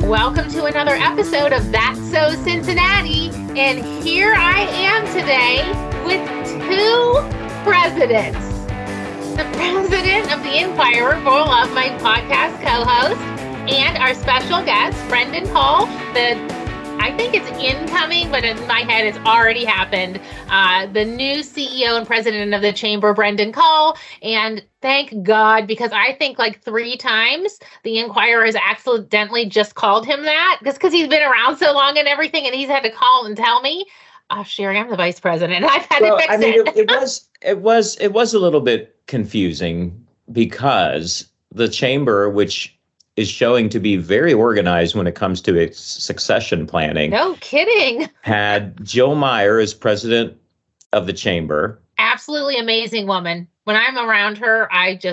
Welcome to another episode of That's So Cincinnati. And here I am today with two presidents. The president of the Inquirer, full of my podcast co-host, and our special guest, Brendan Cole, I think it's incoming, but in my head it's already happened. The new CEO and president of the Chamber, Brendan Cole. And thank God, because I think like 3 times the Inquirer has accidentally just called him that, just because he's been around so long and everything, and he's had to call and tell me, "Oh, Sherry, I'm the vice president. I've had to fix it." It was a little bit confusing because the Chamber, which is showing to be very organized when it comes to its succession planning. No kidding. Had Jill Meyer as president of the Chamber. Absolutely amazing woman. When I'm around her,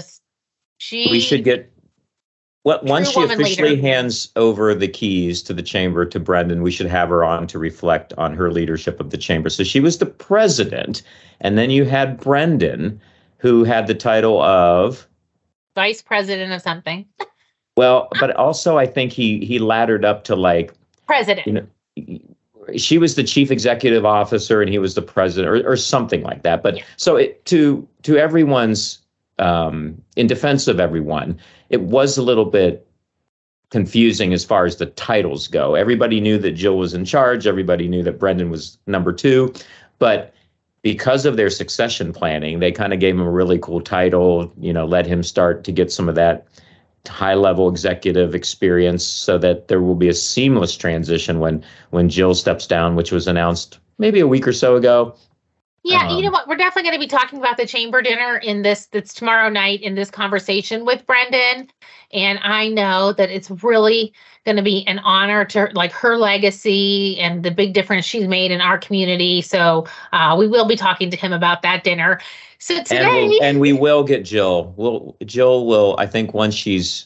we should get, once she officially hands over the keys to the Chamber to Brendan, we should have her on to reflect on her leadership of the Chamber. So she was the president, and then you had Brendan, who had the title of vice president of something. Well, but also I think he laddered up to like president. You know, she was the chief executive officer and he was the president, or something like that. But yeah. So to everyone's in defense of everyone, it was a little bit confusing as far as the titles go. Everybody knew that Jill was in charge. Everybody knew that Brendan was number 2, but because of their succession planning, they kind of gave him a really cool title. Let him start to get some of that high-level executive experience so that there will be a seamless transition when Jill steps down, which was announced maybe a week or so ago. Yeah, you know what? We're definitely going to be talking about the Chamber dinner that's tomorrow night in this conversation with Brendan. And I know that it's really going to be an honor to like her legacy and the big difference she's made in our community. So we will be talking to him about that dinner. So today, and we will get Jill. Jill will, I think, once she's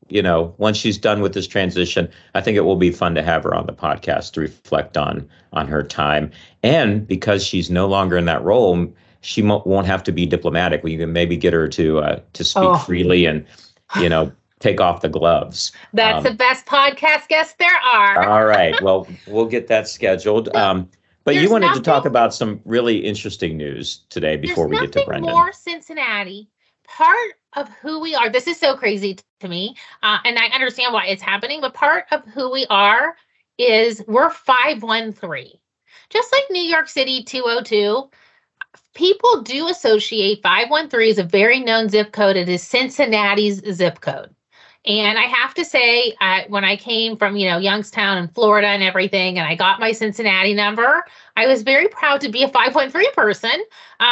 done with this transition, I think it will be fun to have her on the podcast to reflect on her time. And because she's no longer in that role, she won't have to be diplomatic. We can maybe get her to speak freely and, take off the gloves. That's the best podcast guest there are. All right. Well, we'll get that scheduled. But you wanted to talk about some really interesting news today before we get to Brendan. There's nothing more Cincinnati. Part of who we are, this is so crazy to me, and I understand why it's happening, but part of who we are is we're 513. Just like New York City 202, people do associate 513 as a very known zip code. It is Cincinnati's zip code. And I have to say, when I came from, Youngstown and Florida and everything, and I got my Cincinnati number, I was very proud to be a 513 person.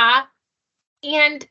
And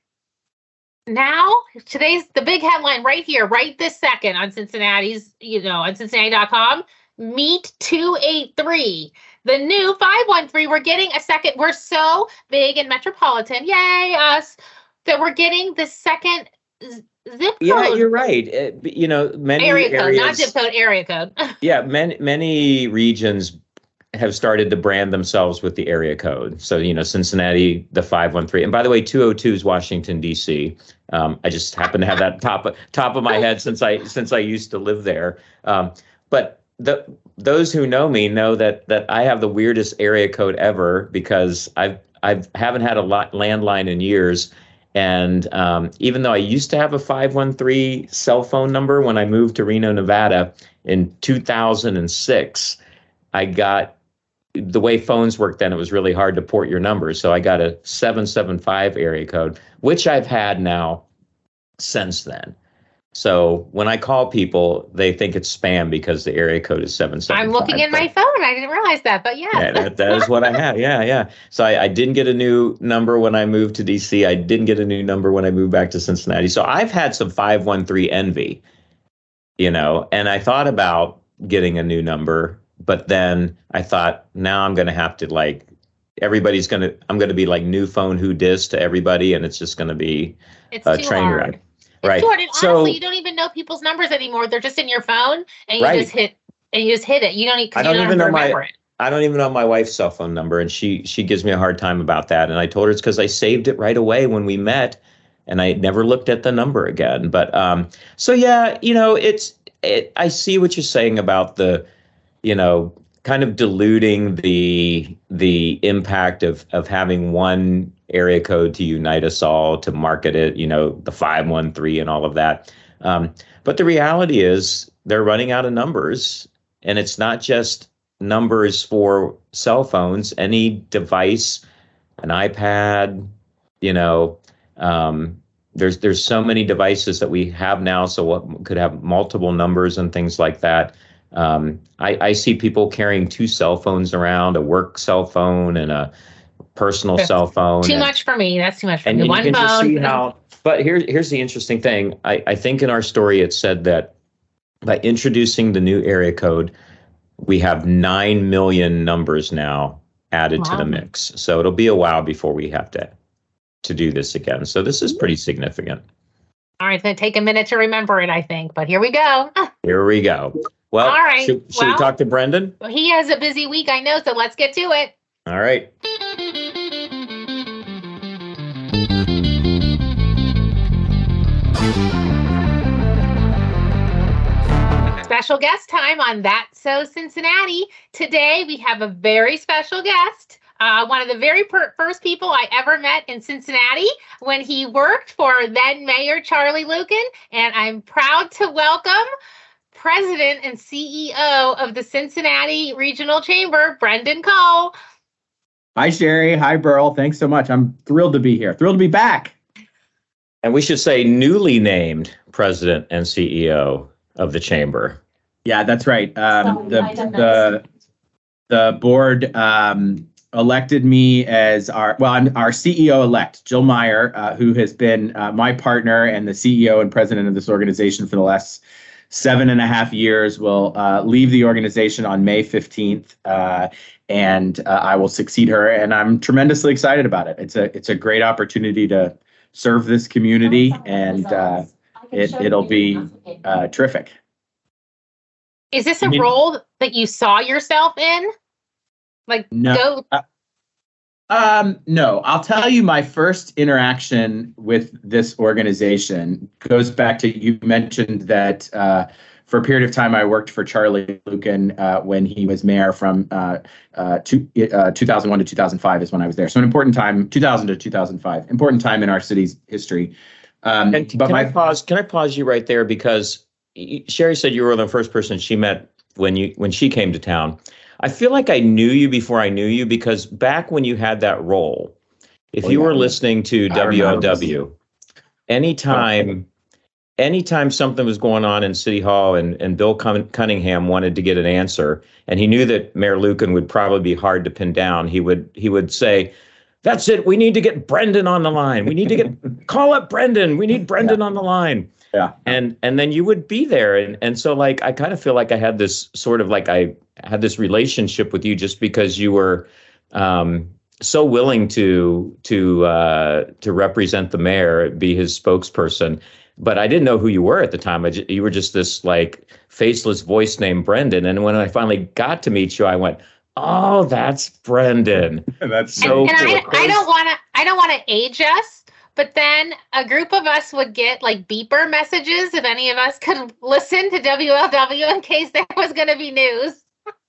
now today's the big headline right here, right this second on Cincinnati's, on Cincinnati.com, Meet 283. The new 513, we're getting a second. We're so big and metropolitan. Yay, us. That we're getting the second zip code. Yeah, you're right. Many area code, areas, not zip code, area code. Yeah, many regions have started to brand themselves with the area code. So, Cincinnati, the 513. And by the way, 202 is Washington, D.C. I just happen to have that top of my head since I used to live there. But those who know me know that I have the weirdest area code ever because I haven't had a landline in years. And even though I used to have a 513 cell phone number when I moved to Reno, Nevada in 2006, I got, the way phones worked then, it was really hard to port your numbers. So I got a 775 area code, which I've had now since then. So when I call people, they think it's spam because the area code is 775. I'm looking in my phone. I didn't realize that, but yeah. Yeah, that is what I have. Yeah. So I didn't get a new number when I moved to DC. I didn't get a new number when I moved back to Cincinnati. So I've had some 513 envy, and I thought about getting a new number, but then I thought, now I'm going to have to I'm going to be like new phone who dis to everybody, and it's just going to be a train wreck. Right. Short, and honestly, you don't even know people's numbers anymore. They're just in your phone, and you just hit it. You don't even remember it. I don't even know my wife's cell phone number, and she gives me a hard time about that. And I told her it's because I saved it right away when we met, and I never looked at the number again. But so yeah, I see what you're saying about the, kind of diluting the impact of having one area code to unite us all, to market it, the 513 and all of that. But the reality is they're running out of numbers, and it's not just numbers for cell phones. Any device, an iPad, there's so many devices that we have now, so what could have multiple numbers and things like that. I see people carrying two cell phones around, a work cell phone and a personal cell phone. Too much for me. That's too much for me. And one you can phone. just see how. But here's the interesting thing. I think in our story it said that by introducing the new area code, we have 9 million numbers now added to the mix. So it'll be a while before we have to do this again. So this is pretty significant. All right, it's going to take a minute to remember it, I think, but here we go. Here we go. Well, all right. Should we talk to Brendan? He has a busy week, I know, so let's get to it. All right. Special guest time on That's So Cincinnati. Today, we have a very special guest. One of the very first people I ever met in Cincinnati when he worked for then Mayor Charlie Luken. And I'm proud to welcome President and CEO of the Cincinnati Regional Chamber, Brendan Cole. Hi, Sherry. Hi, Burl. Thanks so much. I'm thrilled to be here. Thrilled to be back. And we should say newly named President and CEO of the Chamber. Yeah, that's right. The board elected me as our CEO elect, Jill Meyer, who has been my partner and the CEO and president of this organization for the last 7.5 years, will leave the organization on May 15th, and I will succeed her. And I'm tremendously excited about it. It's a great opportunity to serve this community, and it'll be terrific. Is this a role that you saw yourself in? No. No, I'll tell you, my first interaction with this organization goes back to, you mentioned that for a period of time I worked for Charlie Luken when he was mayor from 2001 to 2005 is when I was there. So an important time, 2000 to 2005, important time in our city's history. Can I pause you right there, because Sherry said you were the first person she met when she came to town. I feel like I knew you before I knew you, because back when you had that role, if you were listening to WLW, anytime something was going on in City Hall and Bill Cunningham wanted to get an answer, and he knew that Mayor Luken would probably be hard to pin down, he would say, "That's it. We need to get Brendan on the line. We need to call up Brendan. We need Brendan on the line." Yeah. And then you would be there. And so I kind of feel like I had this sort of I had this relationship with you just because you were so willing to represent the mayor, be his spokesperson. But I didn't know who you were at the time. You were just this faceless voice named Brendan. And when I finally got to meet you, I went, "Oh, that's Brendan." That's so cool. And I don't want to age us. But then a group of us would get beeper messages if any of us could listen to WLW in case there was going to be news.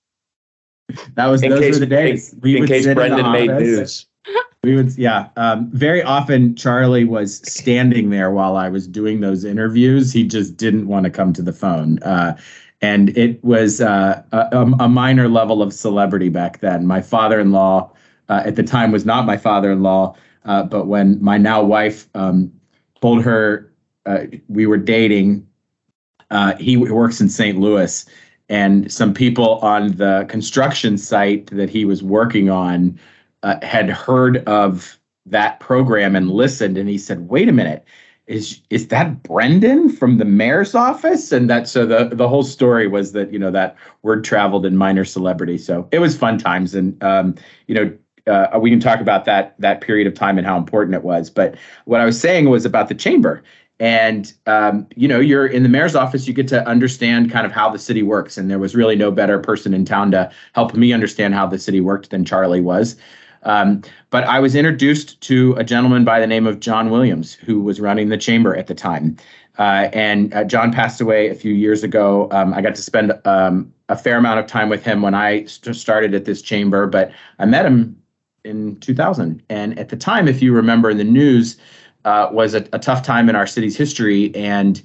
Those were the days. In case Brendan made news. We would, very often Charlie was standing there while I was doing those interviews. He just didn't want to come to the phone. And it was a minor level of celebrity back then. My father-in-law at the time was not my father-in-law. But when my now wife told her we were dating, he works in St. Louis, and some people on the construction site that he was working on had heard of that program and listened. And he said, "Wait a minute, is that Brendan from the mayor's office?" And so the whole story was that that word traveled in minor celebrity. So it was fun times, and we can talk about that period of time and how important it was. But what I was saying was about the chamber. And, you're in the mayor's office, you get to understand kind of how the city works. And there was really no better person in town to help me understand how the city worked than Charlie was. But I was introduced to a gentleman by the name of John Williams, who was running the chamber at the time. And John passed away a few years ago. I got to spend a fair amount of time with him when I started at this chamber, but I met him in 2000. And at the time, if you remember in the news, was a tough time in our city's history. And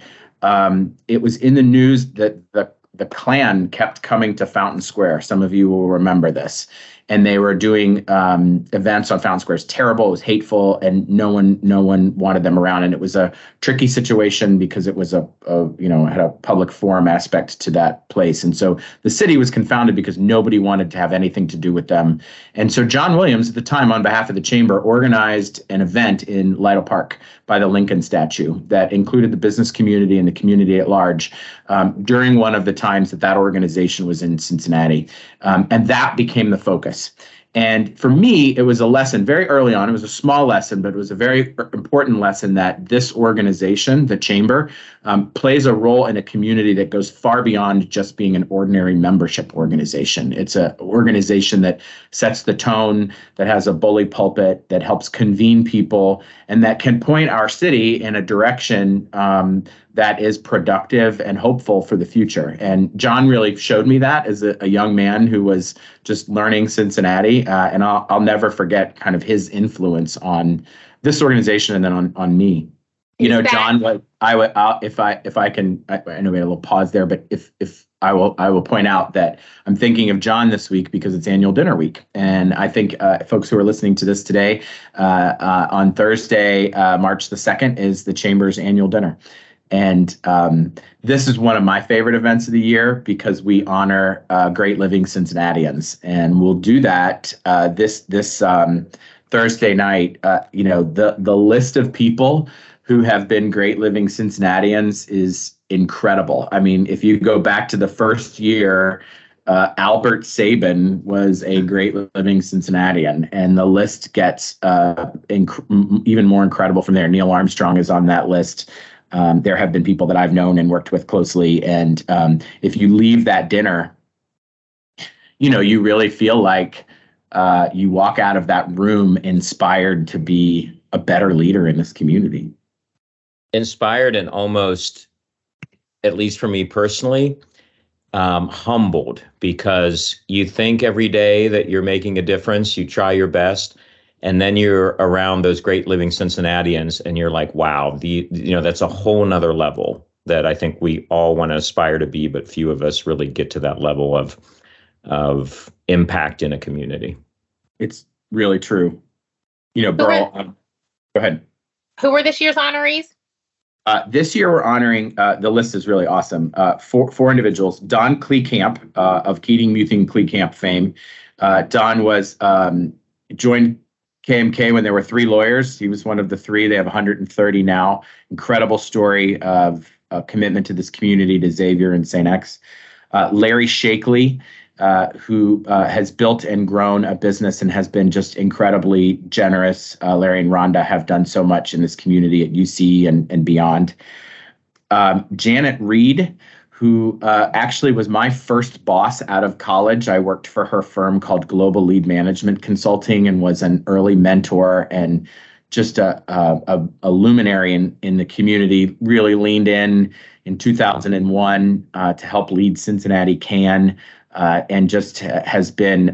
it was in the news that the Klan kept coming to Fountain Square. Some of you will remember this. And they were doing events on Fountain Square. It was terrible. It was hateful, and no one wanted them around. And it was a tricky situation because it was had a public forum aspect to that place. And so the city was confounded because nobody wanted to have anything to do with them. And so John Williams, at the time, on behalf of the chamber, organized an event in Lytle Park by the Lincoln statue that included the business community and the community at large during one of the times that organization was in Cincinnati. And that became the focus. And for me, it was a lesson very early on. It was a small lesson, but it was a very important lesson that this organization, the chamber, plays a role in a community that goes far beyond just being an ordinary membership organization. It's an organization that sets the tone, that has a bully pulpit, that helps convene people, and that can point our city in a direction that is productive and hopeful for the future. And John really showed me that as a young man who was just learning Cincinnati. And I'll never forget kind of his influence on this organization and then on me. You know, John, if I can, I know we had a little pause there, but if I will point out that I'm thinking of John this week because it's annual dinner week. And I think folks who are listening to this today, on Thursday, March the 2nd, is the Chamber's annual dinner. And this is one of my favorite events of the year because we honor great living Cincinnatians, and we'll do that this Thursday night. The list of people who have been great living Cincinnatians is incredible. I mean, if you go back to the first year, Albert Sabin was a great living Cincinnatian, and the list gets even more incredible from there. Neil Armstrong is on that list. There have been people that I've known and worked with closely. And if you leave that dinner, you really feel like you walk out of that room inspired to be a better leader in this community. Inspired and almost, at least for me personally, humbled, because you think every day that you're making a difference, you try your best. And then you're around those great living Cincinnatians and you're like, wow, that's a whole nother level that I think we all want to aspire to be, but few of us really get to that level of impact in a community. It's really true. Burl, go ahead. Who were this year's honorees? This year we're honoring, the list is really awesome. Four individuals. Don Kleekamp of Keating, Muthing, Kleekamp fame. Don was joined KMK when there were 3 lawyers. He was one of the 3. They have 130 now. Incredible story of commitment to this community, to Xavier and St. X. Larry Shakely, who has built and grown a business and has been just incredibly generous. Larry and Rhonda have done so much in this community at UC and beyond. Janet Reed, who actually was my first boss out of college. I worked for her firm called Global Lead Management Consulting and was an early mentor and just a luminary in the community. Really leaned in 2001 to help lead Cincinnati CAN, and just has been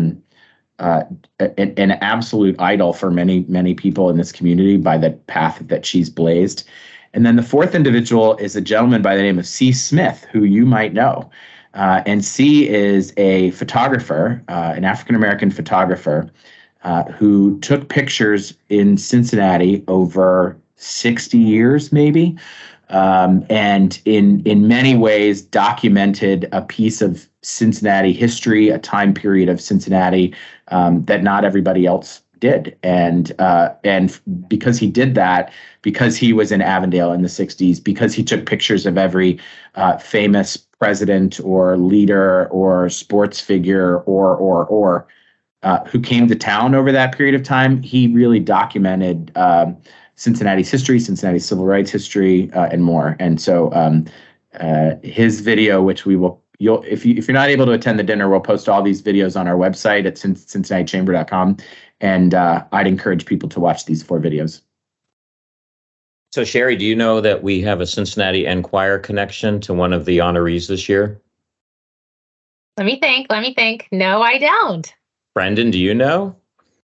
an absolute idol for many, many people in this community by the path that she's blazed. And then the fourth individual is a gentleman by the name of C. Smith, who you might know. And C is a photographer, an African-American photographer, who took pictures in Cincinnati over 60 years, maybe, and in many ways documented a piece of Cincinnati history, a time period of Cincinnati that not everybody else did. And because he did that, because he was in Avondale in the 60s, because he took pictures of every famous president or leader or sports figure or who came to town over that period of time, he really documented Cincinnati's history, Cincinnati's civil rights history, and more. And so his video, which if you're not able to attend the dinner, we'll post all these videos on our website at cincinnatiChamber.com. And I'd encourage people to watch these 4 videos. So, Sherry, do you know that we have a Cincinnati Enquirer connection to one of the honorees this year? Let me think. No, I don't. Brendan, do you know?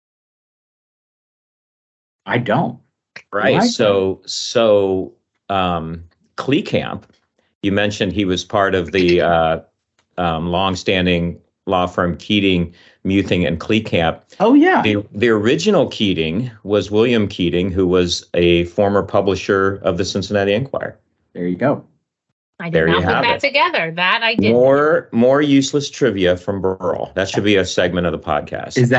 I don't. Right. Why? So Kleekamp, you mentioned he was part of the longstanding law firm Keating, Muthing, and Kleekamp. Oh, yeah. The original Keating was William Keating, who was a former publisher of the Cincinnati Enquirer. There you go. I did not put that together. That I did. More useless trivia from Burl. That should be a segment of the podcast. Is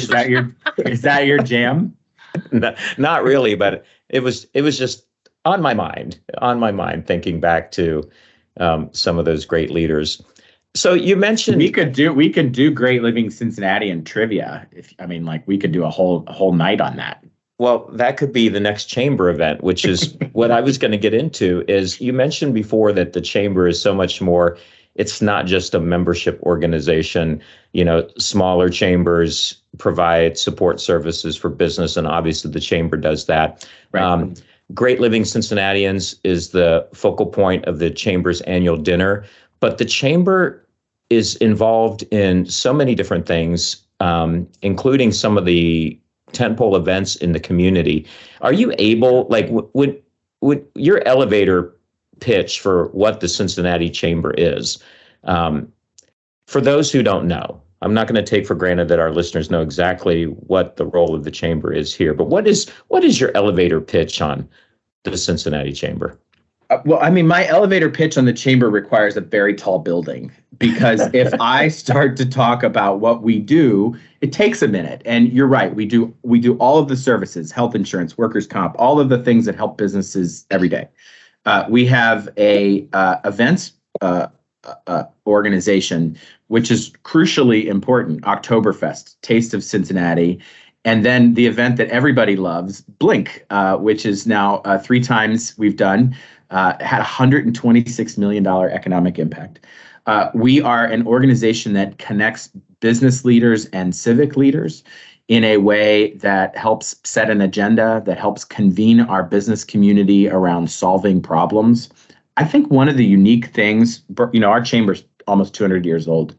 that your jam? Not really, but it was just on my mind, thinking back to some of those great leaders. So you mentioned we could do Great Living Cincinnati and trivia. We could do a whole night on that. Well, that could be the next chamber event, which is what I was going to get into. Is you mentioned before that the chamber is so much more. It's not just a membership organization. Smaller chambers provide support services for business, and obviously the chamber does that. Right. Great Living Cincinnatians is the focal point of the chamber's annual dinner, but the chamber is involved in so many different things, including some of the tentpole events in the community. Are you able, would your elevator pitch for what the Cincinnati Chamber is? For those who don't know, I'm not going to take for granted that our listeners know exactly what the role of the chamber is here, but what is your elevator pitch on the Cincinnati Chamber? My elevator pitch on the chamber requires a very tall building, because if I start to talk about what we do, it takes a minute. And you're right, we do all of the services, health insurance, workers' comp, all of the things that help businesses every day. We have a events organization, which is crucially important, Oktoberfest, Taste of Cincinnati. And then the event that everybody loves, Blink, which is now 3 times we've done, had $126 million economic impact. We are an organization that connects business leaders and civic leaders in a way that helps set an agenda, that helps convene our business community around solving problems. I think one of the unique things, our chamber's almost 200 years old.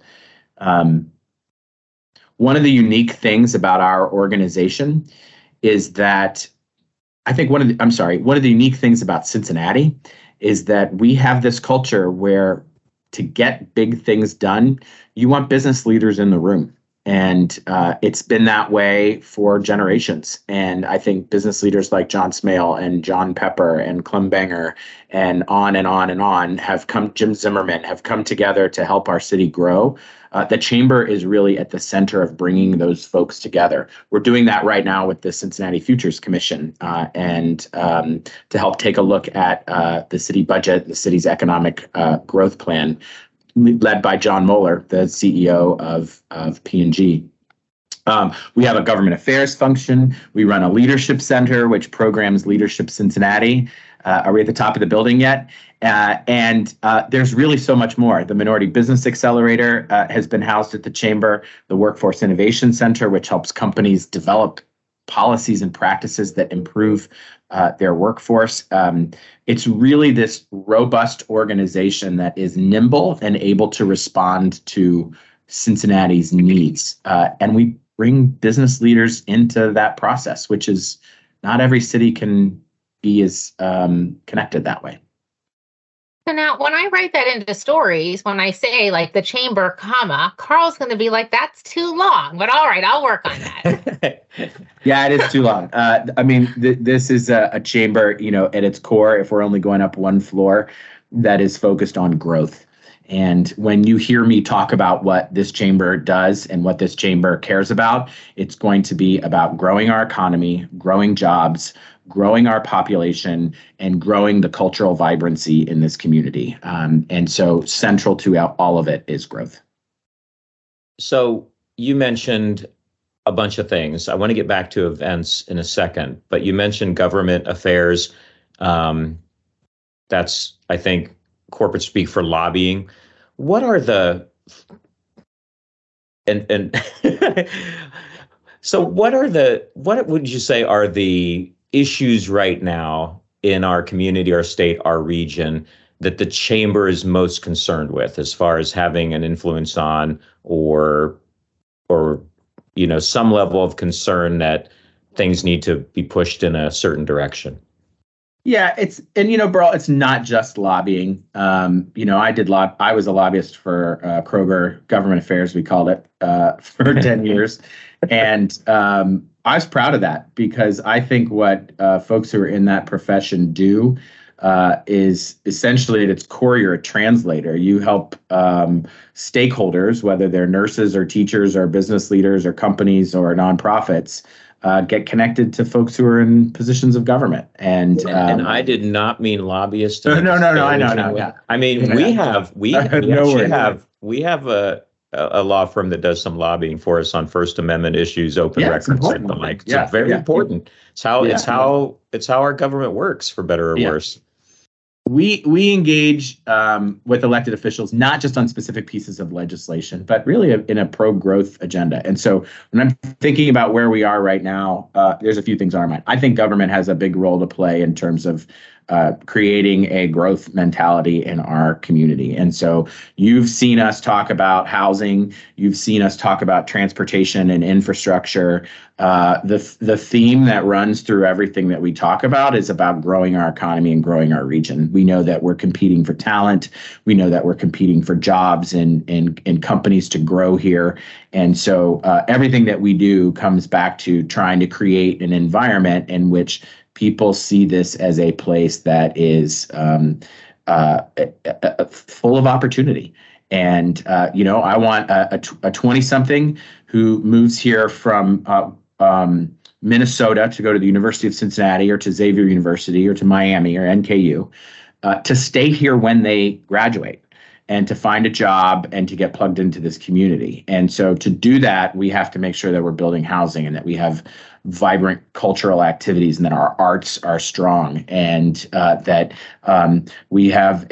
One of the unique things about our organization is that one of the unique things about Cincinnati is that we have this culture where to get big things done, you want business leaders in the room. And it's been that way for generations. And I think business leaders like John Smale and John Pepper and Clem Banger and on and on and on Jim Zimmerman have come together to help our city grow. The chamber is really at the center of bringing those folks together. We're doing that right now with the Cincinnati Futures Commission and to help take a look at the city budget, the city's economic growth plan, led by John Moeller, the CEO of P&G. We have a government affairs function. We run a leadership center, which programs Leadership Cincinnati. Are we at the top of the building yet? And there's really so much more. The Minority Business Accelerator has been housed at the chamber. The Workforce Innovation Center, which helps companies develop policies and practices that improve their workforce. It's really this robust organization that is nimble and able to respond to Cincinnati's needs. And we bring business leaders into that process, which is not every city can be as connected that way. So now when I write that into stories, when I say the chamber, Carl's going to be like, that's too long. But all right, I'll work on that. Yeah, it is too long. This is a chamber, at its core, if we're only going up one floor, that is focused on growth. And when you hear me talk about what this chamber does and what this chamber cares about, it's going to be about growing our economy, growing jobs, growing our population, and growing the cultural vibrancy in this community. And so central to all of it is growth. So you mentioned a bunch of things. I want to get back to events in a second, but you mentioned government affairs. That's, I think, corporate speak for lobbying. What are the and So what would you say are the issues right now in our community, our state, our region that the chamber is most concerned with as far as having an influence on or some level of concern that things need to be pushed in a certain direction? Yeah, Burl, it's not just lobbying. I was a lobbyist for Kroger Government Affairs, we called it, for 10 years. And I was proud of that because I think what folks who are in that profession do is essentially at its core, you're a translator. You help stakeholders, whether they're nurses or teachers or business leaders or companies or nonprofits, get connected to folks who are in positions of government. And I did not mean lobbyists. No, I know. Yeah. I mean, we have a law firm that does some lobbying for us on First Amendment issues, open records, and the like. It's very important. It's how our government works, for better or worse. We engage with elected officials, not just on specific pieces of legislation, but really in a pro-growth agenda. And so when I'm thinking about where we are right now, there's a few things on our mind. I think government has a big role to play in terms of creating a growth mentality in our community. And so you've seen us talk about housing. You've seen us talk about transportation and infrastructure. The theme that runs through everything that we talk about is about growing our economy and growing our region. We know that we're competing for talent. We know that we're competing for jobs and companies to grow here. And so everything that we do comes back to trying to create an environment in which people see this as a place that is full of opportunity. And, I want a 20-something who moves here from Minnesota to go to the University of Cincinnati or to Xavier University or to Miami or NKU to stay here when they graduate and to find a job and to get plugged into this community. And so to do that, we have to make sure that we're building housing and that we have vibrant cultural activities and that our arts are strong and that we have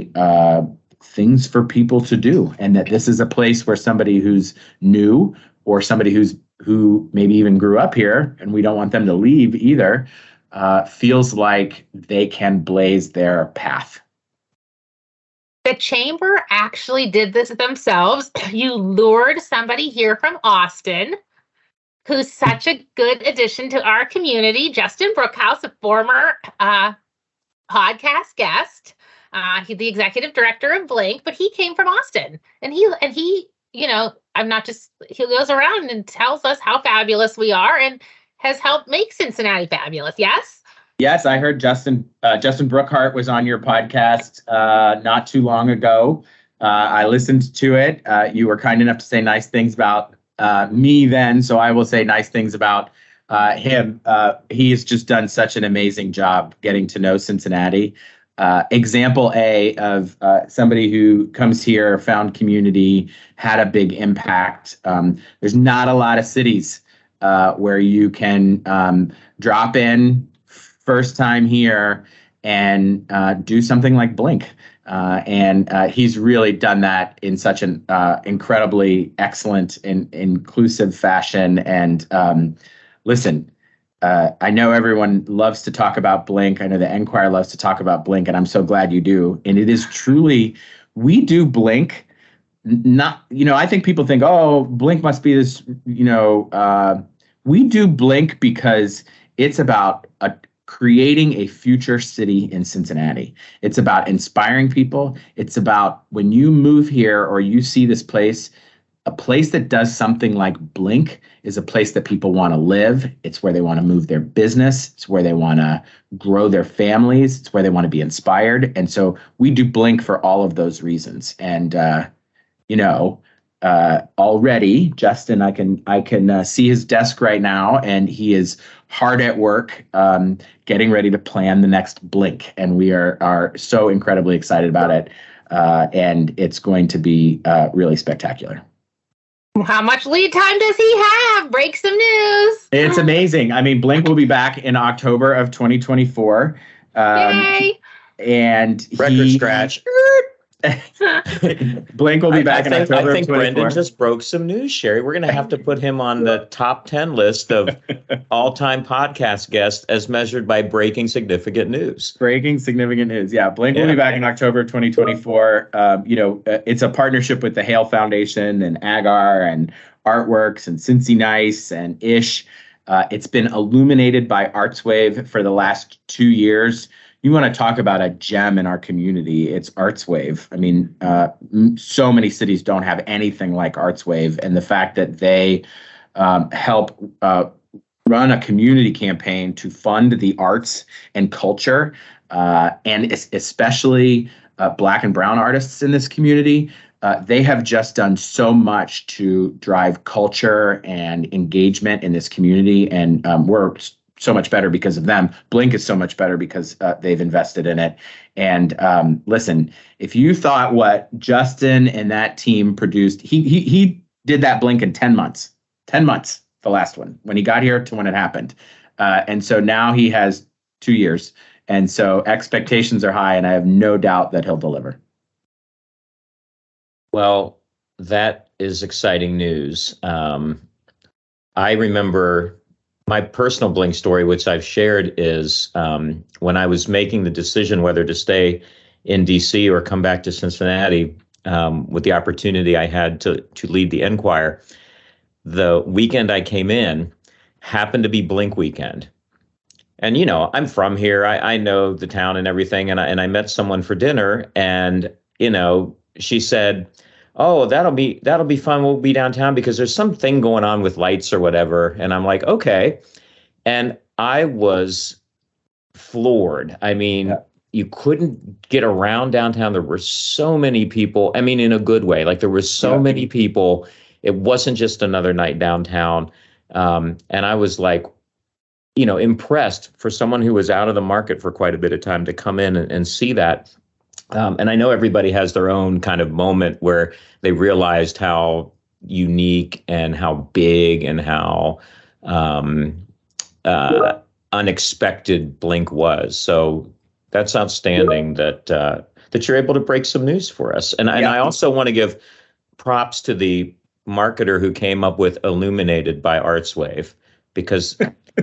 things for people to do, and that this is a place where somebody who's new or somebody who maybe even grew up here, and we don't want them to leave either, feels like they can blaze their path. The chamber actually did this themselves. You lured somebody here from Austin, who's such a good addition to our community, Justin Brookhouse, a former podcast guest. He's the executive director of Blink, but he came from Austin, and he, he goes around and tells us how fabulous we are and has helped make Cincinnati fabulous. Yes. Yes, I heard Justin Brookhart was on your podcast not too long ago. I listened to it. You were kind enough to say nice things about me then, so I will say nice things about him. He's just done such an amazing job getting to know Cincinnati. Example A of somebody who comes here, found community, had a big impact. There's not a lot of cities where you can drop in first time here and do something like Blink. And he's really done that in such an incredibly excellent and inclusive fashion. And listen, I know everyone loves to talk about Blink. I know the Enquirer loves to talk about Blink, and I'm so glad you do. And it is truly, we do Blink. Not, I think people think, oh, Blink must be this, we do Blink because it's about creating a future city in Cincinnati. It's about inspiring people. It's about when you move here or you see this place, a place that does something like Blink is a place that people want to live. It's where they want to move their business. It's where they want to grow their families. It's where they want to be inspired. And so we do Blink for all of those reasons. And, already, Justin, I can see his desk right now, and he is hard at work getting ready to plan the next Blink. And we are so incredibly excited about it. And it's going to be really spectacular. How much lead time does he have? Break some news. It's amazing. I mean, Blink will be back in October of 2024. Yay! And record scratch. Blink will be back in October. I think Brendan just broke some news, Sherry. We're going to have to put him on the top 10 list of all-time podcast guests as measured by breaking significant news. Breaking significant news. Yeah, Blink will be back in October 2024. It's a partnership with the Hale Foundation and Agar and Artworks and Cincy Nice and Ish. It's been illuminated by ArtsWave for the last 2 years. You want to talk about a gem in our community, it's ArtsWave. I mean, so many cities don't have anything like ArtsWave. And the fact that they help run a community campaign to fund the arts and culture, and especially Black and Brown artists in this community, they have just done so much to drive culture and engagement in this community. And we're so much better because of them. Blink is so much better because they've invested in it. And listen, if you thought what Justin and that team produced, he did that Blink in 10 months. 10 months, the last one, when he got here to when it happened. And so now he has 2 years. And so expectations are high, and I have no doubt that he'll deliver. Well, that is exciting news. I remember my personal Blink story, which I've shared, is when I was making the decision whether to stay in DC or come back to Cincinnati, with the opportunity I had to lead the Enquirer. The weekend I came in happened to be Blink weekend. And, you know, I'm from here. I know the town and everything. And I met someone for dinner, and, you know, she said, "Oh, that'll be fun. We'll be downtown because there's something going on with lights or whatever." And I'm like, okay. And I was floored. I mean, you couldn't get around downtown. There were so many people. I mean, in a good way. Like, there were so many people. It wasn't just another night downtown. And I was like, you know, impressed for someone who was out of the market for quite a bit of time to come in and see that. And I know everybody has their own kind of moment where they realized how unique and how big and how unexpected Blink was. So that's outstanding that you're able to break some news for us. And I also want to give props to the marketer who came up with Illuminated by ArtsWave, because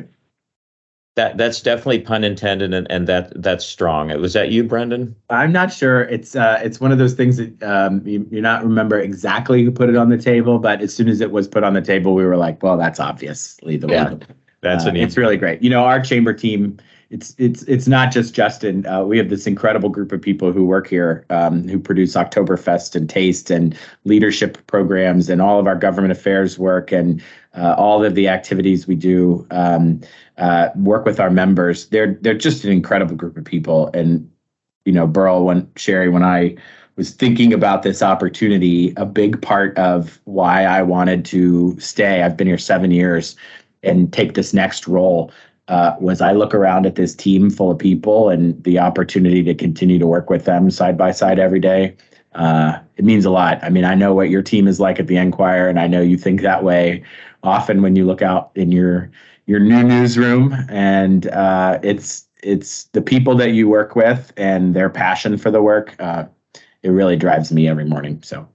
that's definitely pun intended, and that's strong. Was that you, Brendan? I'm not sure. It's one of those things that you're not remember exactly who put it on the table, but as soon as it was put on the table, we were like, well, that's obviously the one. It's really great. You know, our chamber team, it's not just Justin. We have this incredible group of people who work here, who produce Oktoberfest and Taste and leadership programs and all of our government affairs work and all of the activities we do, work with our members. They're just an incredible group of people. And, you know, Burl, Sherry, when I was thinking about this opportunity, a big part of why I wanted to stay, I've been here 7 years, and take this next role, was I look around at this team full of people and the opportunity to continue to work with them side by side every day. It means a lot. I mean, I know what your team is like at the Enquirer, and I know you think that way often when you look out in your new newsroom, and it's the people that you work with and their passion for the work. It really drives me every morning. So,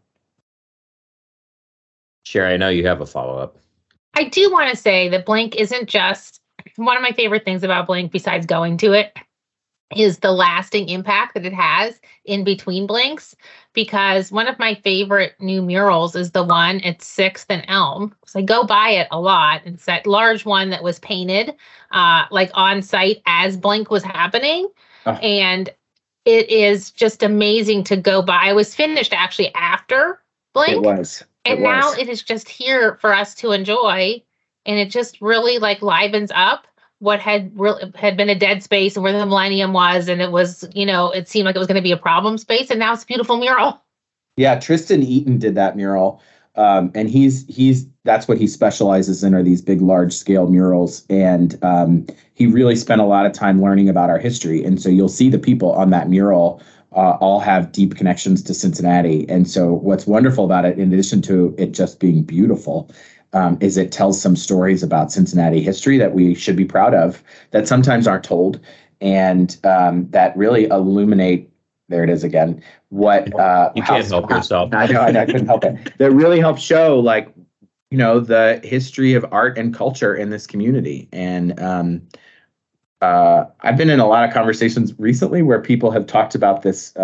Sherry, I know you have a follow-up. I do want to say that Blink isn't just one of my favorite things about Blink, besides going to it, is the lasting impact that it has in between Blinks. Because one of my favorite new murals is the one at 6th and Elm. So I go by it a lot. It's that large one that was painted like on site as Blink was happening. Oh. And it is just amazing to go by. It was finished actually after Blink. It was. And now it is just here for us to enjoy. And it just really like livens up what had been a dead space and where the Millennium was. And it was, you know, it seemed like it was going to be a problem space. And now it's a beautiful mural. Yeah, Tristan Eaton did that mural. And that's what he specializes in, are these big, large scale murals. And he really spent a lot of time learning about our history. And so you'll see the people on that mural all have deep connections to Cincinnati. And so what's wonderful about it, in addition to it just being beautiful, is it tells some stories about Cincinnati history that we should be proud of, that sometimes aren't told, and that really illuminate there it is again. What you can't help yourself. I know, I couldn't help it. That really helps show, like, the history of art and culture in this community. And I've been in a lot of conversations recently where people have talked about this.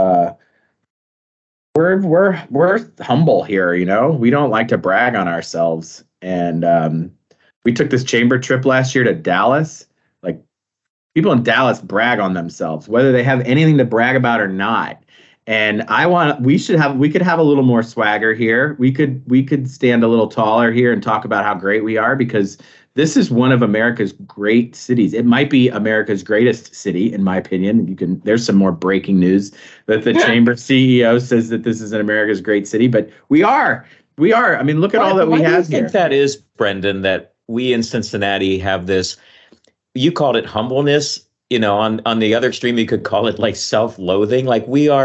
We're humble here, we don't like to brag on ourselves. And we took this chamber trip last year to Dallas. Like, people in Dallas brag on themselves, whether they have anything to brag about or not. And we could have a little more swagger here. We could stand a little taller here and talk about how great we are, because this is one of America's great cities. It might be America's greatest city, in my opinion. There's some more breaking news that the Chamber CEO says that this is America's great city, but we are. I mean, look at all that we have here. I think that is, Brendan, that we in Cincinnati have this, you called it humbleness, on the other extreme, you could call it like self-loathing. Like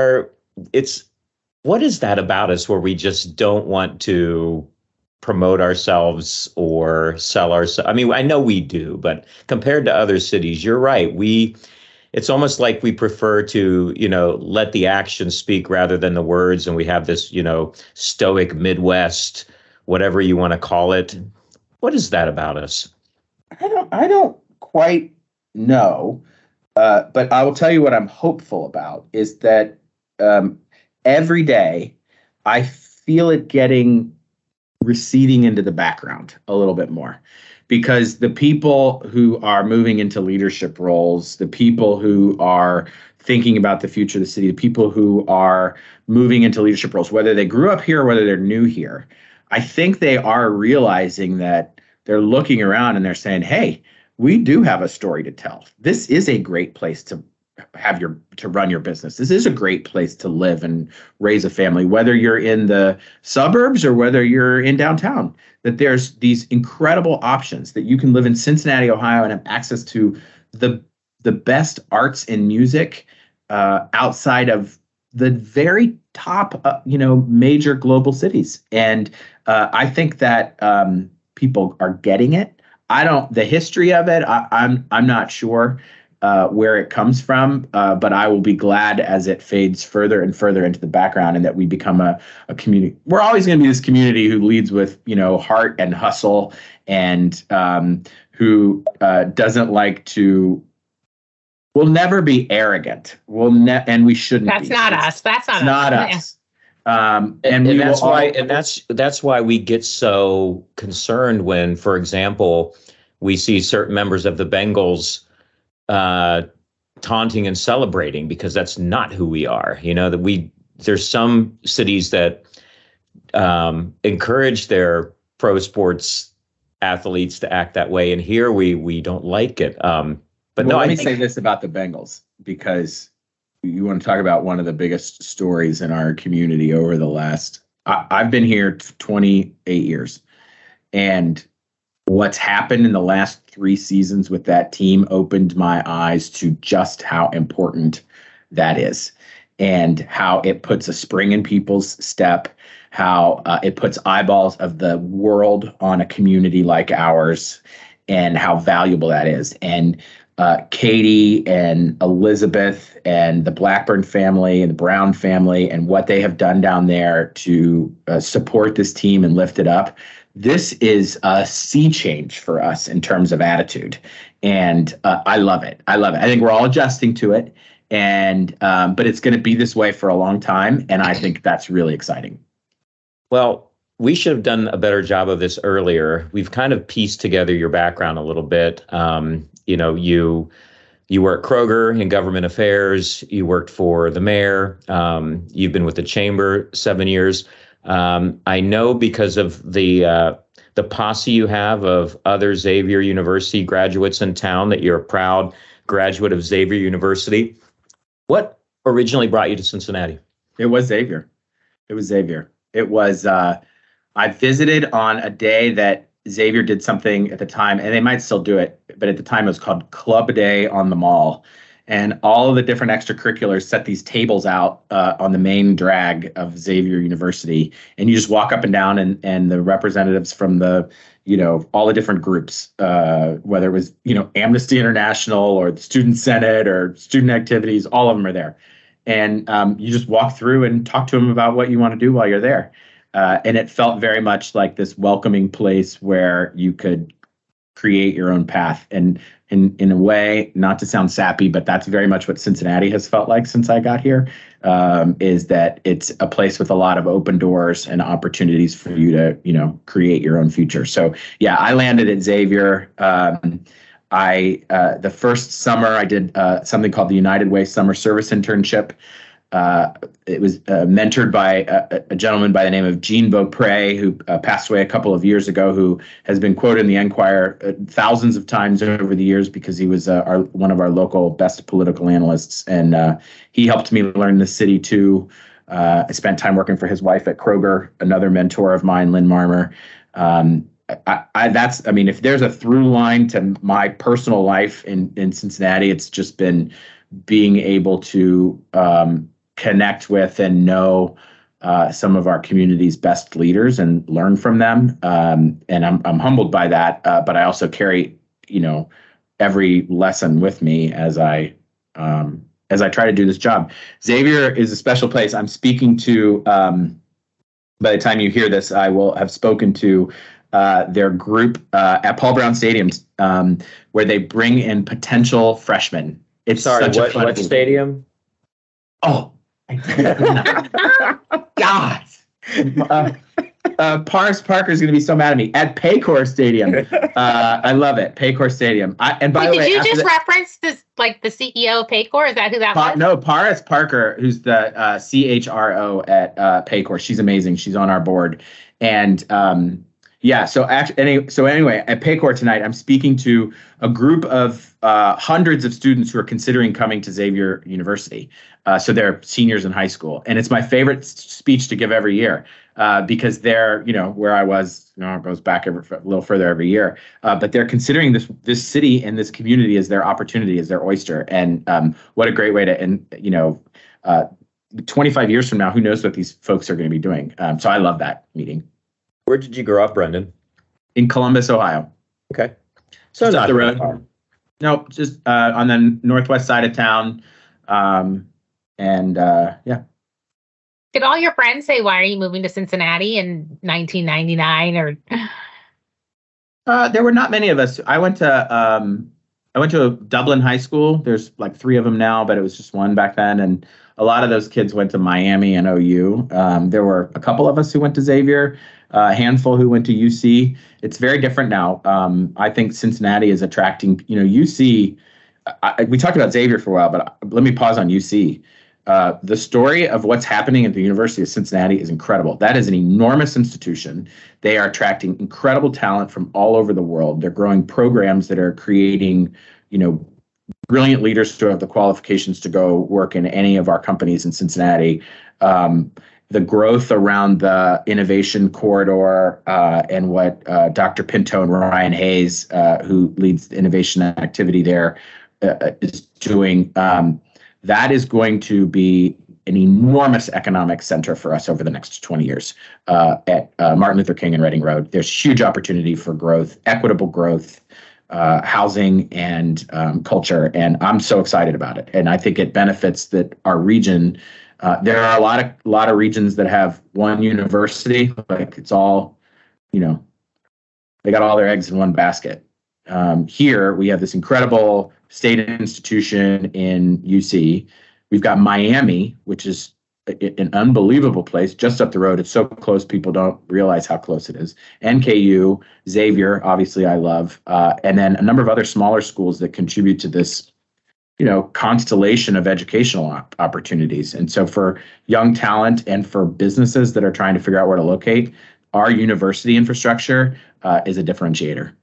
what is that about us where we just don't want to promote ourselves or sell ourselves? I mean, I know we do, but compared to other cities, you're right. It's almost like we prefer to, let the actions speak rather than the words. And we have this, stoic Midwest, whatever you want to call it. What is that about us? I don't quite know. But I will tell you what I'm hopeful about is that every day I feel it receding into the background a little bit more, because the people who are moving into leadership roles, the people who are thinking about the future of the city, the people who are moving into leadership roles, whether they grew up here or whether they're new here, I think they are realizing that they're looking around and they're saying, hey, we do have a story to tell. This is a great place to run your business. This is a great place to live and raise a family, whether you're in the suburbs or whether you're in downtown. That there's these incredible options, that you can live in Cincinnati, Ohio, and have access to the best arts and music outside of the very top, major global cities. And I think that people are getting it. The history of it, I'm not sure where it comes from, but I will be glad as it fades further and further into the background, and that we become a community. We're always going to be this community who leads with, heart and hustle, and who doesn't like to. We'll never be arrogant. And we shouldn't. That's be. not us. That's not us. Not us. That's why we get so concerned when, for example, we see certain members of the Bengals taunting and celebrating, because that's not who we are. There's some cities that encourage their pro sports athletes to act that way, and here we don't like it. Let me say this about the Bengals, because you want to talk about one of the biggest stories in our community over the last. I've been here 28 years, and what's happened in the last 3 seasons with that team opened my eyes to just how important that is, and how it puts a spring in people's step, how it puts eyeballs of the world on a community like ours, and how valuable that is. And Katie and Elizabeth and the Blackburn family and the Brown family and what they have done down there to support this team and lift it up. This is a sea change for us in terms of attitude. And I love it. I think we're all adjusting to it. And but it's going to be this way for a long time. And I think that's really exciting. Well, we should have done a better job of this earlier. We've kind of pieced together your background a little bit. You were at Kroger in government affairs. You worked for the mayor. You've been with the chamber 7 years. I know because of the posse you have of other Xavier University graduates in town that you're a proud graduate of Xavier University. What originally brought you to Cincinnati? It was Xavier. It was I visited on a day that Xavier did something at the time, and they might still do it, but at the time it was called Club Day on the Mall. And all of the different extracurriculars set these tables out on the main drag of Xavier University. And you just walk up and down, and the representatives from the, all the different groups, whether it was, Amnesty International or the Student Senate or student activities, all of them are there. and you just walk through and talk to them about what you want to do while you're there. And it felt very much like this welcoming place where you could create your own path. And in a way, not to sound sappy, but that's very much what Cincinnati has felt like since I got here, is that it's a place with a lot of open doors and opportunities for you to, create your own future. So yeah, I landed at Xavier. The first summer I did something called the United Way Summer Service Internship. It was mentored by a gentleman by the name of Gene Beaupre, who passed away a couple of years ago, who has been quoted in the Enquirer thousands of times over the years because he was one of our local best political analysts. And he helped me learn the city too. I spent time working for his wife at Kroger, another mentor of mine, Lynn Marmer. If there's a through line to my personal life in Cincinnati, it's just been being able to connect with and know some of our community's best leaders and learn from them. And I'm humbled by that. But I also carry, every lesson with me as I try to do this job. Xavier is a special place. I'm speaking to, by the time you hear this, I will have spoken to their group at Paul Brown Stadium, where they bring in potential freshmen. It's what stadium? Oh, God. Paris Parker is going to be so mad at me. At Paycor Stadium. I love it. Paycor Stadium. And by the way, did you just reference this, like the CEO of Paycor? Is that who that was? No, Paris Parker, who's the CHRO at Paycor. She's amazing. She's on our board. And so anyway, at Paycor tonight, I'm speaking to a group of hundreds of students who are considering coming to Xavier University. So they're seniors in high school. And it's my favorite speech to give every year because they're, where I was, it goes back a little further every year. But they're considering this city and this community as their opportunity, as their oyster. And what a great way to, 25 years from now, who knows what these folks are going to be doing. So I love that meeting. Where did you grow up, Brendan? In Columbus, Ohio. Okay. So just up the road. No, just on the northwest side of town. Yeah. Did all your friends say, why are you moving to Cincinnati in 1999 or? There were not many of us. I went to Dublin High School. There's like 3 of them now, but it was just one back then. And a lot of those kids went to Miami and OU. There were a couple of us who went to Xavier, a handful who went to UC. It's very different now. I think Cincinnati is attracting, UC. We talked about Xavier for a while, but let me pause on UC. The story of what's happening at the University of Cincinnati is incredible. That is an enormous institution. They are attracting incredible talent from all over the world. They're growing programs that are creating, brilliant leaders who have the qualifications to go work in any of our companies in Cincinnati. The growth around the innovation corridor and what Dr. Pinto and Ryan Hayes, who leads the innovation activity there, is doing, that is going to be an enormous economic center for us over the next 20 years at Martin Luther King and Reading Road. There's huge opportunity for growth, equitable growth, housing and culture. And I'm so excited about it. And I think it benefits that our region, there are a lot of regions that have one university, like it's all, they got all their eggs in one basket. Here we have this incredible state institution in UC. We've got Miami, which is an unbelievable place just up the road. It's so close, people don't realize how close it is. NKU, Xavier, obviously I love, and then a number of other smaller schools that contribute to this, constellation of educational opportunities. And so for young talent and for businesses that are trying to figure out where to locate, our university infrastructure is a differentiator.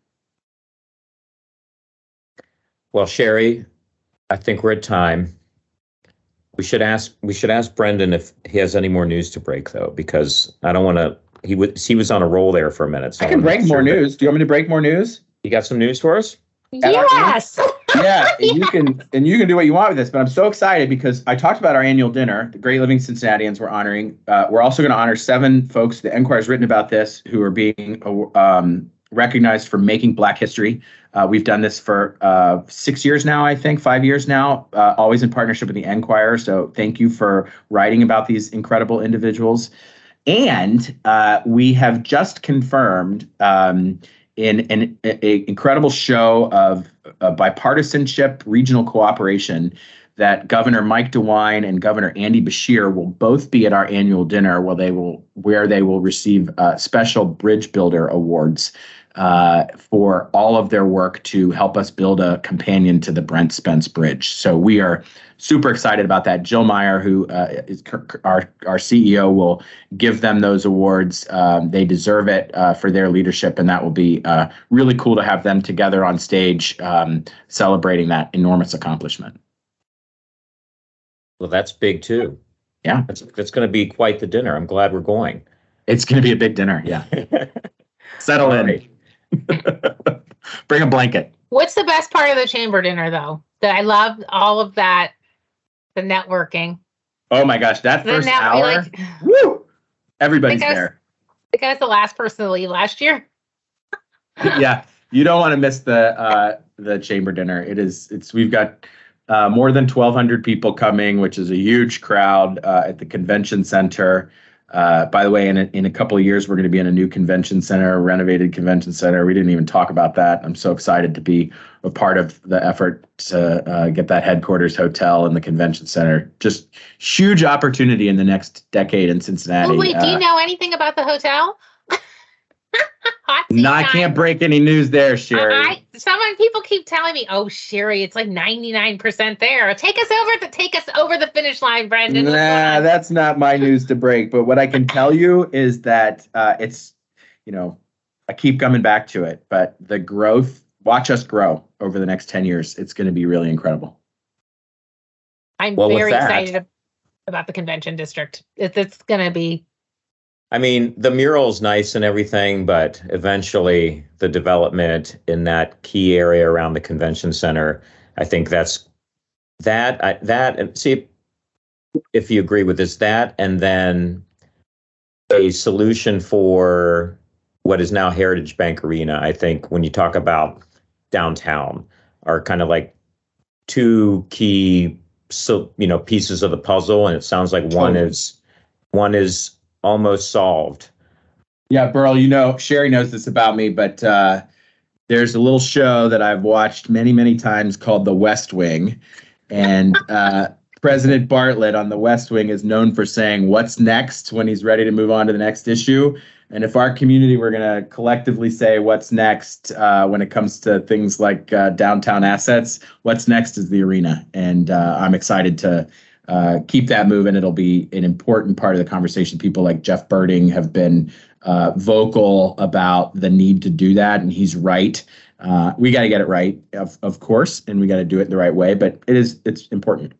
Well, Sherry, I think we're at time. We should ask Brendan if he has any more news to break, though, because I don't want to. He was on a roll there for a minute. So I can break more news. Do you want me to break more news? You got some news for us? Yes. Yeah, you can do what you want with this. But I'm so excited because I talked about our annual dinner. The Great Living Cincinnatians we're honoring. We're also going to honor 7 folks. The Enquirer's written about this who are being recognized for making Black history. We've done this for 6 years now, I think, 5 years now, always in partnership with the Enquirer. So thank you for writing about these incredible individuals. And we have just confirmed in an incredible show of bipartisanship, regional cooperation, that Governor Mike DeWine and Governor Andy Beshear will both be at our annual dinner where they will receive special bridge builder awards for all of their work to help us build a companion to the Brent Spence Bridge. So we are super excited about that. Jill Meyer, who is our CEO, will give them those awards. They deserve it for their leadership, and that will be really cool to have them together on stage celebrating that enormous accomplishment. Well, that's big too. Yeah. That's going to be quite the dinner. I'm glad we're going. It's going to be a big dinner. Yeah. Settle in. Right. Bring a blanket. What's the best part of the chamber dinner, though? That I love all of that, the networking. Oh my gosh, that first hour. Woo! Everybody's there. I think I was the last person to leave last year. Yeah. You don't want to miss the chamber dinner. We've got more than 1,200 people coming, which is a huge crowd at the convention center. By the way, in a couple of years, we're going to be in a new convention center, a renovated convention center. We didn't even talk about that. I'm so excited to be a part of the effort to get that headquarters hotel and the convention center. Just huge opportunity in the next decade in Cincinnati. Oh, wait, do you know anything about the hotel? No, I can't break any news there, Sherry. People keep telling me, "Oh, Sherry, it's like 99% there. Take us over the finish line, Brendan." Nah, that's not my news to break. But what I can tell you is that it's, I keep coming back to it. But the growth, watch us grow over the next 10 years. It's going to be really incredible. I'm very excited about the convention district. It's going to be. I mean, the mural's nice and everything, but eventually the development in that key area around the convention center, I think that's and see if you agree with this, that, and then a solution for what is now Heritage Bank Arena. I think when you talk about downtown are kind of like two key, pieces of the puzzle. And it sounds like one is almost solved. Yeah, Burl, Sherry knows this about me, but there's a little show that I've watched many, many times called The West Wing. And President Bartlett on The West Wing is known for saying, "What's next?" when he's ready to move on to the next issue. And if our community were going to collectively say what's next when it comes to things like downtown assets, what's next is the arena. And I'm excited to keep that moving. It'll be an important part of the conversation. People like Jeff Birding have been vocal about the need to do that, and he's right. We got to get it right, of course, and we got to do it the right way, but it's important.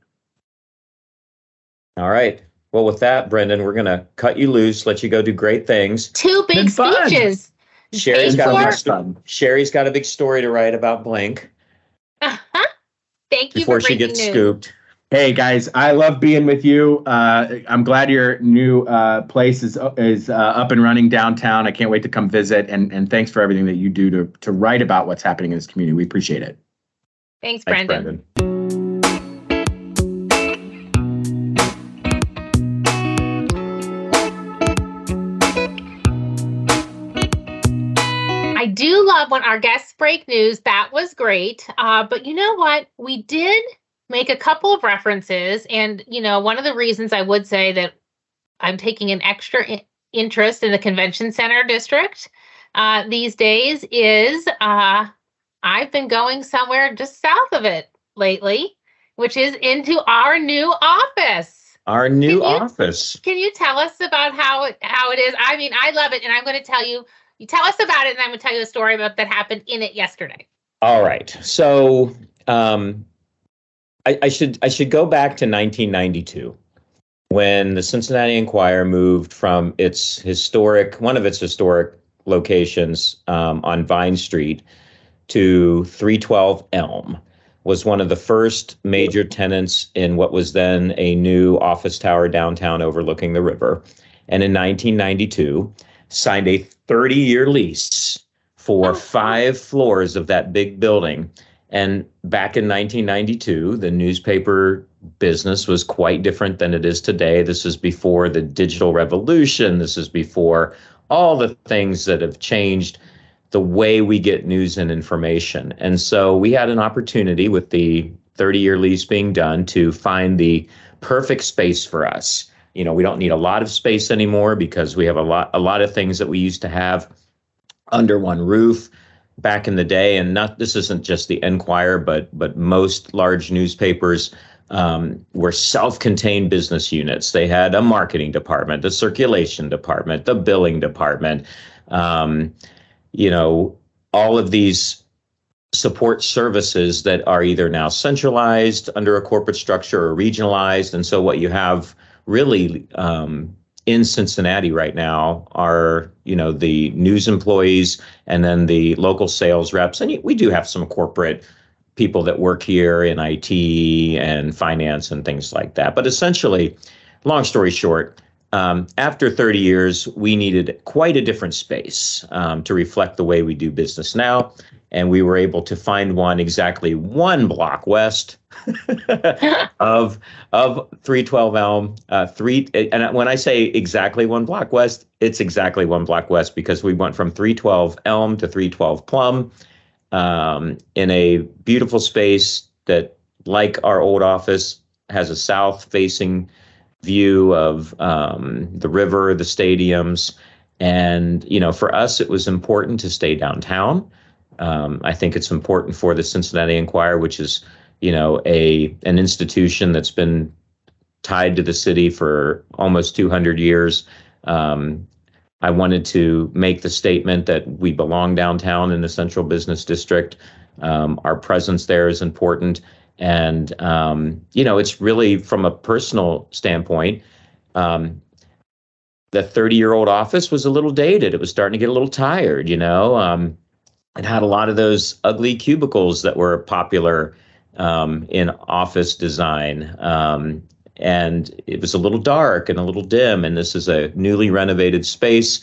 All right. Well, with that, Brendan, we're going to cut you loose, let you go do great things. 2 big speeches. Sherry's got a big story to write about Blink. Uh-huh. Thank you before for she gets news. scooped. Hey guys, I love being with you. I'm glad your new place is up and running downtown. I can't wait to come visit. And thanks for everything that you do to write about what's happening in this community. We appreciate it. Thanks, Brendan. I do love when our guests break news. That was great. But you know what? We did make a couple of references. And, one of the reasons I would say that I'm taking an extra interest in the convention center district these days is I've been going somewhere just south of it lately, which is into our new office. Our new office. Can you tell us about how it is? I mean, I love it. And I'm going to tell you, tell us about it. And I'm going to tell you a story about that happened in it yesterday. All right. So, I should go back to 1992 when the Cincinnati Enquirer moved from one of its historic locations on Vine Street to 312 Elm. Was one of the first major tenants in what was then a new office tower downtown overlooking the river. And in 1992, signed a 30-year lease for 5 floors of that big building. And back in 1992, the newspaper business was quite different than it is today. This is before the digital revolution. This is before all the things that have changed the way we get news and information. And so we had an opportunity with the 30-year lease being done to find the perfect space for us. You know, we don't need a lot of space anymore because we have a lot of things that we used to have under one roof back in the day. And this isn't just the Enquirer, but most large newspapers were self-contained business units. They had a marketing department, the circulation department, the billing department, all of these support services that are either now centralized under a corporate structure or regionalized. And so what you have really in Cincinnati right now are, the news employees and then the local sales reps. And we do have some corporate people that work here in IT and finance and things like that. But essentially, long story short, after 30 years, we needed quite a different space to reflect the way we do business now. And we were able to find one exactly 1 block west of 312 Elm. And when I say exactly 1 block west, it's exactly 1 block west because we went from 312 Elm to 312 Plum in a beautiful space that, like our old office, has a south-facing view of the river, the stadiums. And, for us, it was important to stay downtown. I think it's important for the Cincinnati Enquirer, which is, an institution that's been tied to the city for almost 200 years. I wanted to make the statement that we belong downtown in the central business district. Our presence there is important. And, it's really from a personal standpoint, the 30-year-old office was a little dated. It was starting to get a little tired, It had a lot of those ugly cubicles that were popular in office design. And it was a little dark and a little dim. And this is a newly renovated space.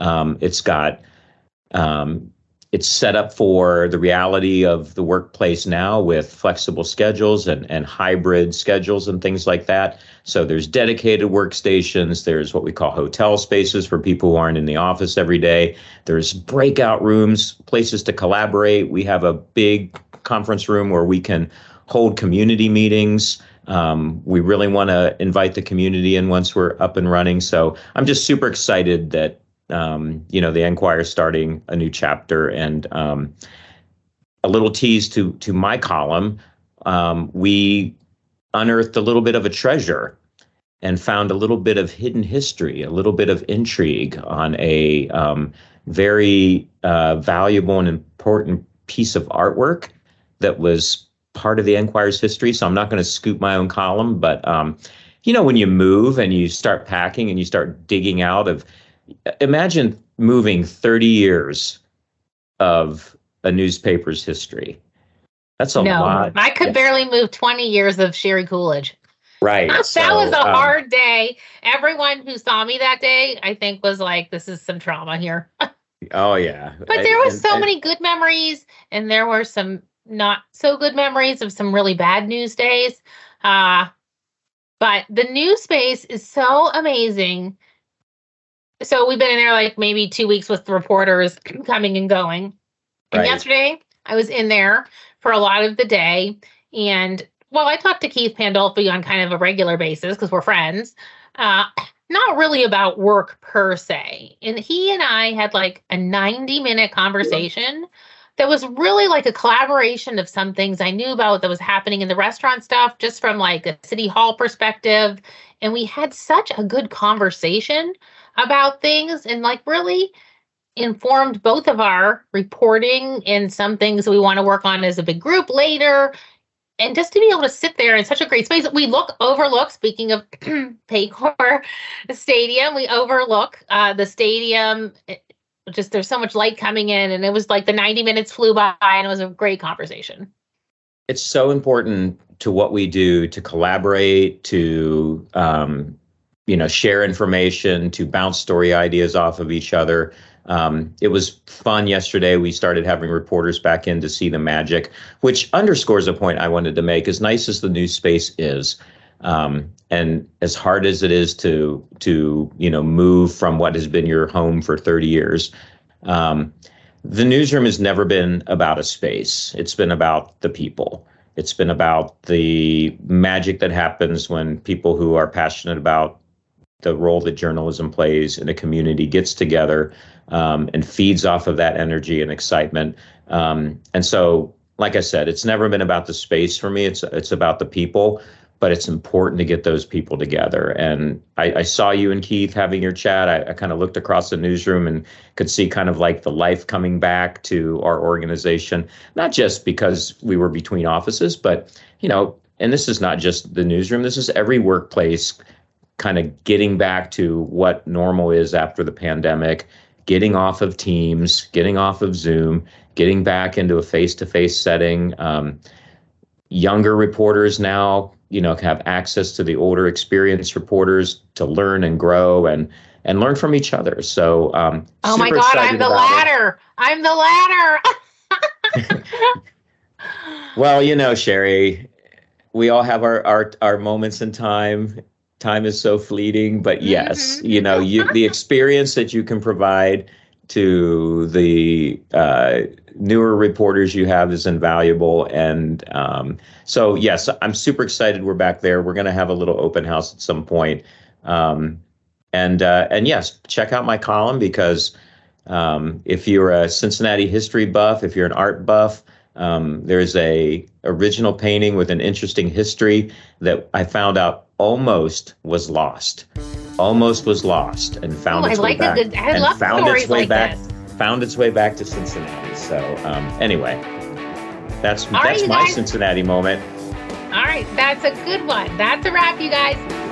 It's set up for the reality of the workplace now with flexible schedules and hybrid schedules and things like that. So there's dedicated workstations. There's what we call hotel spaces for people who aren't in the office every day. There's breakout rooms, places to collaborate. We have a big conference room where we can hold community meetings. We really want to invite the community in once we're up and running. So I'm just super excited that the Enquirer is starting a new chapter. And a little tease to my column, we unearthed a little bit of a treasure and found a little bit of hidden history, a little bit of intrigue on a very valuable and important piece of artwork that was part of the Enquirer's history. So I'm not going to scoop my own column, but when you move and you start packing and you start digging out of, imagine moving 30 years of a newspaper's history. That's a lot. I could barely move 20 years of Sherry Coolidge. Right. That was a hard day. Everyone who saw me that day, I think, was like, this is some trauma here. Oh, yeah. But there were so many good memories, and there were some not so good memories of some really bad news days. But the news space is so amazing. So we've been in there like maybe 2 weeks with reporters coming and going. And yesterday I was in there for a lot of the day. And I talked to Keith Pandolfi on kind of a regular basis because we're friends. Not really about work per se. And he and I had like a 90-minute conversation that was really like a collaboration of some things I knew about that was happening in the restaurant stuff, just from like a city hall perspective. And we had such a good conversation about things and like really informed both of our reporting and some things we want to work on as a big group later. And just to be able to sit there in such a great space, we overlook, speaking of Paycor Stadium, we overlook the stadium. Just there's so much light coming in, and it was like the 90 minutes flew by, and it was a great conversation. It's so important to what we do to collaborate, to share information, to bounce story ideas off of each other. It was fun yesterday. We started having reporters back in to see the magic, which underscores a point I wanted to make. As nice as the news space is, and as hard as it is to move from what has been your home for 30 years, the newsroom has never been about a space. It's been about the people. It's been about the magic that happens when people who are passionate about the role that journalism plays in a community gets together and feeds off of that energy and excitement. And so, like I said, it's never been about the space for me. It's about the people, but it's important to get those people together. And I saw you and Keith having your chat. I kind of looked across the newsroom and could see kind of like the life coming back to our organization, not just because we were between offices, but, and this is not just the newsroom, this is every workplace kind of getting back to what normal is after the pandemic, getting off of Teams, getting off of Zoom, getting back into a face-to-face setting. Younger reporters now, have access to the older experienced reporters to learn and grow and learn from each other. So, oh my God, I'm the ladder. I'm the ladder. Well, Sherry, we all have our moments in time. Time is so fleeting, but yes, the experience that you can provide to the newer reporters you have is invaluable. And so, yes, I'm super excited we're back there. We're going to have a little open house at some point. And yes, check out my column, because if you're a Cincinnati history buff, if you're an art buff, there's a original painting with an interesting history that I found out almost was lost and found its way back. I love stories like this. Found its way back to Cincinnati. So anyway, that's my guys. Cincinnati moment. All right, that's a good one. That's a wrap, you guys.